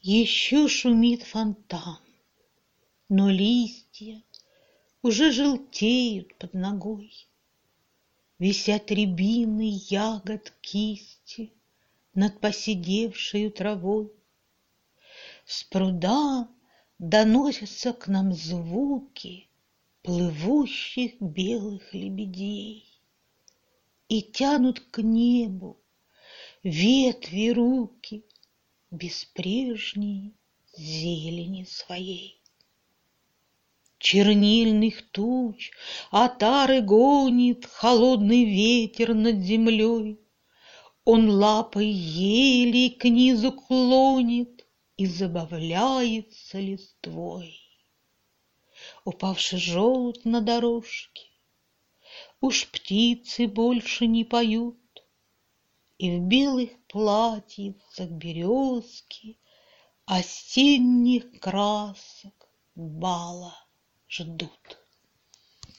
Еще шумит фонтан, но листья уже желтеют под ногой. Висят рябины ягод кисти над поседевшей травой. С пруда доносятся к нам звуки плывущих белых лебедей и тянут к небу ветви руки без прежней зелени своей. Чернильных туч отары гонит холодный ветер над землей. Он лапой ели к низу клонит и забавляется листвой. Упавший желудь на дорожке, уж птицы больше не поют, и в белых платьицах березки осенних красок бала ждут.